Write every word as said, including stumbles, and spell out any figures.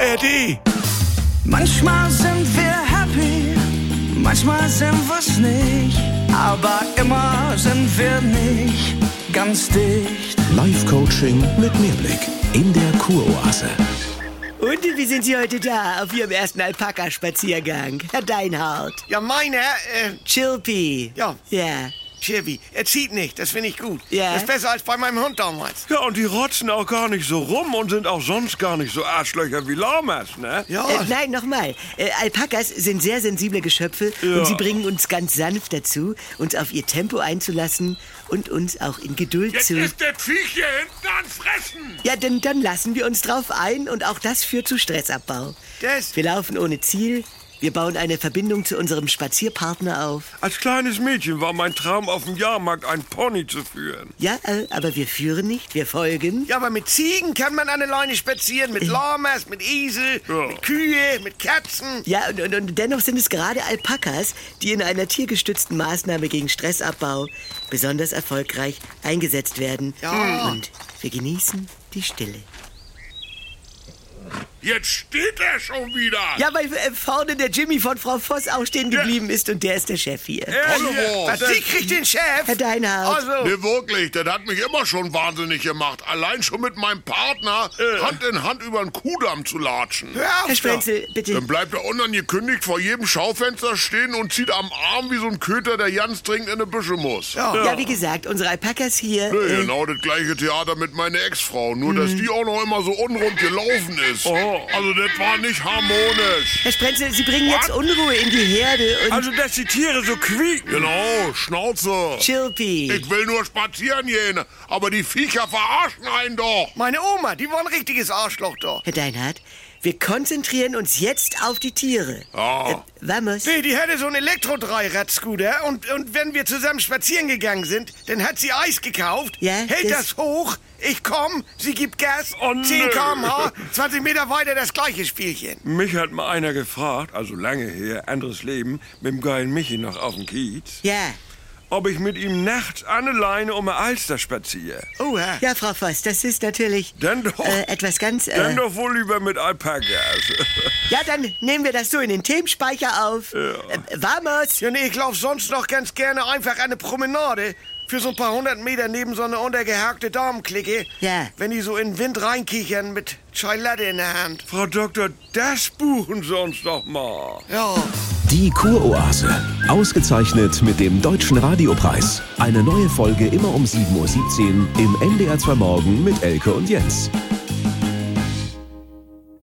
A R D. Manchmal sind wir happy, manchmal sind wir's nicht, aber immer sind wir nicht ganz dicht. Live-Coaching mit Mehrblick in der Kuroase. Und wie sind Sie heute da auf Ihrem ersten Alpaka-Spaziergang, Herr Deinhardt? Ja, meine, äh, Chilpy. Ja. Ja. Chirby, er zieht nicht, das finde ich gut. Ja. Das ist besser als bei meinem Hund damals. Ja, und die rotzen auch gar nicht so rum und sind auch sonst gar nicht so Arschlöcher wie Lamas, ne? Ja. Äh, nein, nochmal. Äh, Alpakas sind sehr sensible Geschöpfe Ja. und sie bringen uns ganz sanft dazu, uns auf ihr Tempo einzulassen und uns auch in Geduld Jetzt zu... ist der Viech hier hinten an Fressen! Ja, denn dann lassen wir uns drauf ein und auch das führt zu Stressabbau. Das... Wir laufen ohne Ziel, wir bauen eine Verbindung zu unserem Spazierpartner auf. Als kleines Mädchen war mein Traum, auf dem Jahrmarkt einen Pony zu führen. Ja, äh, aber wir führen nicht, wir folgen. Ja, aber mit Ziegen kann man an der Leine spazieren, mit Lamas, mit Esel, Ja. mit Kühe, mit Katzen. Ja, und, und, und dennoch sind es gerade Alpakas, die in einer tiergestützten Maßnahme gegen Stressabbau besonders erfolgreich eingesetzt werden. Ja. Und wir genießen die Stille. Jetzt steht er schon wieder! Ja, weil äh, vorne der Jimmy von Frau Voss auch stehen geblieben ist und der ist der Chef hier. Hallo, Was, sie kriegt den Chef? Herr Deinhardt. Also, Nee, wirklich, das hat mich immer schon wahnsinnig gemacht. Allein schon mit meinem Partner Hand in Hand über den Kuhdamm zu latschen. hör auf Herr doch. Sprenzel, bitte. Dann bleibt er unangekündigt vor jedem Schaufenster stehen und zieht am Arm wie so ein Köter, der ganz dringend in die Büsche muss. Ja. Ja, wie gesagt, unsere Alpakas hier... Nee, äh, genau das gleiche Theater mit meiner Ex-Frau. Nur, dass die auch noch immer so unrund gelaufen ist. Also, das war nicht harmonisch. Herr Sprenzel, Sie bringen jetzt Unruhe in die Herde und... Also, dass die Tiere so quieken. Genau, Schnauze. Chilpy. Ich will nur spazieren gehen, aber die Viecher verarschen einen doch. Meine Oma, die war ein richtiges Arschloch doch. Herr Deinhardt, wir konzentrieren uns jetzt auf die Tiere. Ja. Äh, vamos. Nee, die hatte so einen Elektro-Dreirad-Scooter und, und wenn wir zusammen spazieren gegangen sind, dann hat sie Eis gekauft, Ja, hält das- das hoch, ich komm, sie gibt Gas, Oh, nö. zehn Kilometer pro Stunde, zwanzig Meter weiter das gleiche Spielchen. Mich hat mal einer gefragt, also lange her, anderes Leben, mit dem geilen Michi noch auf dem Kiez, Ja. ob ich mit ihm nachts an der Leine um eine Alster spaziere. Oha. Ja, Frau Voss, das ist natürlich Dann doch. äh, etwas ganz... Äh, Dann doch wohl lieber mit Alpakas. ja, dann nehmen wir das so in den Themenspeicher auf. Äh, vamos. Ja, nee, ich lauf sonst noch ganz gerne einfach eine Promenade für so ein paar hundert Meter neben so eine untergehakte Damenklicke. Ja. Wenn die so in den Wind reinkichern mit Chai Latte in der Hand. Frau Doktor, das buchen Sie uns doch mal. Ja. Die Kuroase. Ausgezeichnet mit dem Deutschen Radiopreis. Eine neue Folge immer um sieben Uhr siebzehn im N D R zwei Morgen mit Elke und Jens.